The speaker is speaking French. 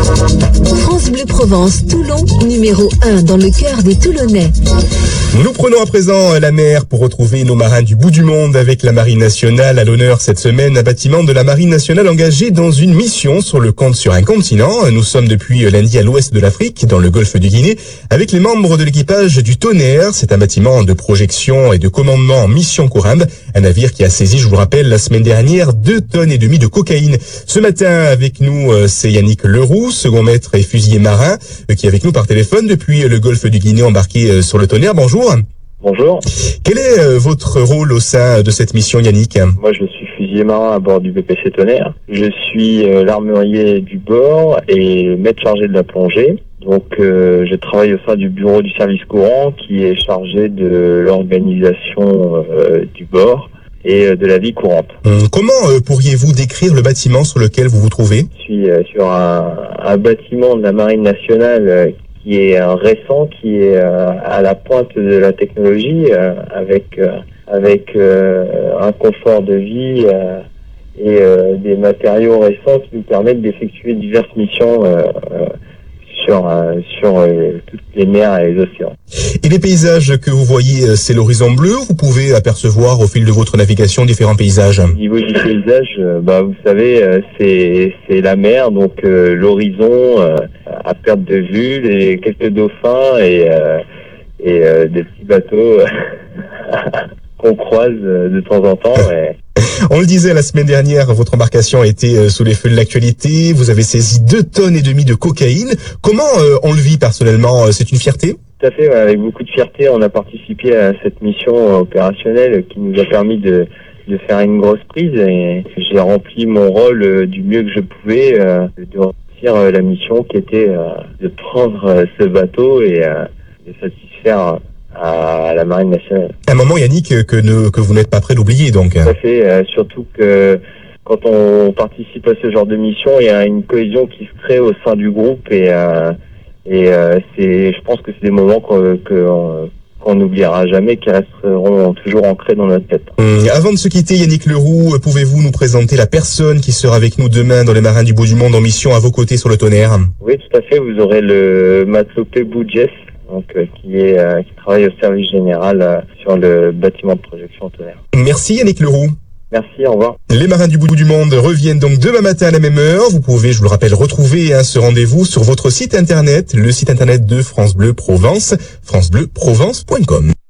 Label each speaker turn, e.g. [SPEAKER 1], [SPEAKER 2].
[SPEAKER 1] France Bleu Provence, Toulon, numéro 1 dans le cœur des Toulonnais.
[SPEAKER 2] Nous prenons à présent la mer pour retrouver nos marins du bout du monde avec la Marine nationale. À l'honneur cette semaine, un bâtiment de la Marine nationale engagé dans une mission sur un continent. Nous sommes depuis lundi à l'ouest de l'Afrique, dans le golfe du Guinée, avec les membres de l'équipage du Tonnerre. C'est un bâtiment de projection et de commandement en mission Corambe. Un navire qui a saisi, je vous le rappelle, la semaine dernière, 2,5 tonnes de cocaïne. Ce matin, avec nous, c'est Yannick Leroux, second maître et fusilier marin, qui est avec nous par téléphone depuis le golfe du Guinée, embarqué sur le Tonnerre. Bonjour.
[SPEAKER 3] Bonjour.
[SPEAKER 2] Quel est votre rôle au sein de cette mission, Yannick?
[SPEAKER 3] Moi, je suis fusilier marin à bord du BPC Tonnerre. Je suis l'armurier du bord et maître chargé de la plongée. Donc, je travaille au sein du bureau du service courant qui est chargé de l'organisation du bord et de la vie courante.
[SPEAKER 2] Comment pourriez-vous décrire le bâtiment sur lequel vous vous trouvez?
[SPEAKER 3] Je suis sur un bâtiment de la Marine nationale qui est récent, qui est à la pointe de la technologie, avec un confort de vie et des matériaux récents qui nous permettent d'effectuer diverses missions sur toutes les mers et les océans.
[SPEAKER 2] Et les paysages que vous voyez, c'est l'horizon bleu? Vous pouvez apercevoir au fil de votre navigation différents paysages? Au
[SPEAKER 3] niveau du paysage, vous savez, c'est la mer, donc l'horizon à perte de vue, quelques dauphins et des petits bateaux qu'on croise de temps en temps.
[SPEAKER 2] On le disait la semaine dernière, votre embarcation a été sous les feux de l'actualité. Vous avez saisi 2,5 tonnes de cocaïne. Comment on le vit personnellement? C'est une fierté?
[SPEAKER 3] Tout à fait, avec beaucoup de fierté, on a participé à cette mission opérationnelle qui nous a permis de faire une grosse prise, et j'ai rempli mon rôle du mieux que je pouvais, de réussir la mission qui était de prendre ce bateau et de satisfaire à la Marine nationale.
[SPEAKER 2] Un moment, Yannick, que vous n'êtes pas prêt d'oublier, donc.
[SPEAKER 3] Tout à fait, surtout que quand on participe à ce genre de mission, il y a une cohésion qui se crée au sein du groupe, et je pense que c'est des moments qu'on n'oubliera jamais, qui resteront toujours ancrés dans notre tête.
[SPEAKER 2] Avant de se quitter, Yannick Leroux, pouvez-vous nous présenter la personne qui sera avec nous demain dans les Marins du bout du monde en mission à vos côtés sur le Tonnerre?
[SPEAKER 3] Oui, tout à fait. Vous aurez le matelot Pebou Jess, qui travaille au service général sur le bâtiment de projection Tonnerre.
[SPEAKER 2] Merci Yannick Leroux.
[SPEAKER 3] Merci, au revoir.
[SPEAKER 2] Les Marins du bout du monde reviennent donc demain matin à la même heure. Vous pouvez, je vous le rappelle, retrouver ce rendez-vous sur votre site internet, le site internet de France Bleu Provence, francebleu-provence.com.